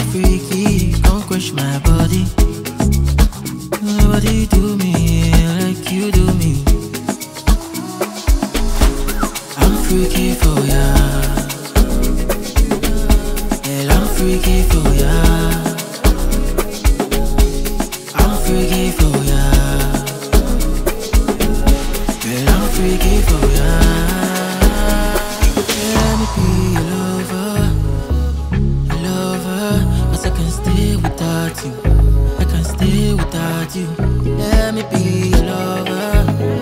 freaky, don't crush my body. Nobody do me like you do me. I'm freaky for ya. Yeah, I'm freaky for ya. I'm freaky for ya. Yeah, I'm freaky for ya. Let me be your lover, 'cause I can't stay without you. I can't stay without you. Let me be your lover,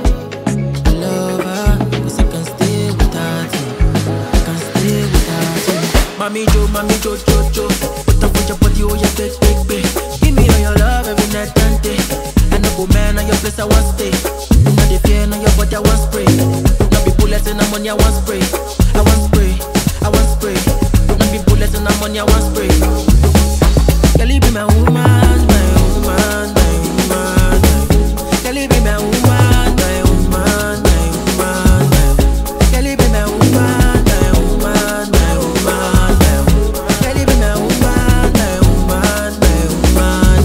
'cause I can't stay without you. I can't stay without you. Mami Jo, put up on your body, oh yeah, baby. Give me all your love every night and day. And I go man on your place, I want stay. Not the fear on your body, I want spray. Not be bullets and I'm on your one spray. I want spray, I want spray. Not be bullets and I'm on your one spray. Girl, you be my woman, my woman, my woman. Girl, you be my woman, my woman, my woman. Girl, you be my woman, my woman, my woman. Girl, you be my woman, my woman, my woman.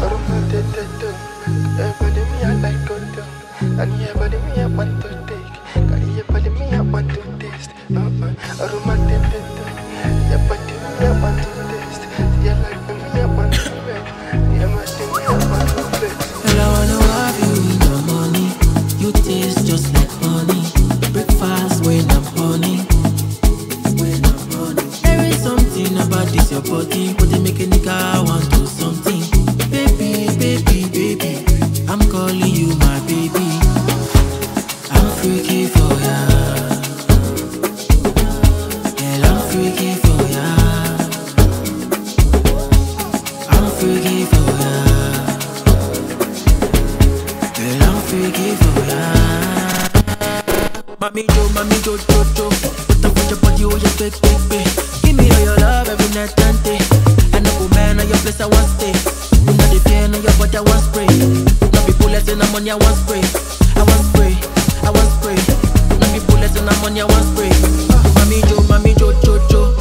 Everybody me I like to do, and everybody me I want to take. Got everybody me I want to taste. Aromatic, everybody me I want to taste. You like me I want to make. Everybody me I want to play. Girl, I wanna have you in the morning. You taste just like honey. Breakfast when I'm honey. There is something about this your body, but they make a nigga want to something. Baby, I'm calling you my baby. I'm freaky for ya. Girl, I'm freaky for ya. I'm freaky for ya. Girl, I'm freaky for ya. Mami Jo, put up on your body, oh yeah, baby. Give me all your love every night and day. And I go man on your place, I want stay. Not the fear on your body, I want spray. Not be bullets and I'm on your one spray. I want spray, I want spray. Not be bullets and I'm on your one spray. Mami Jo,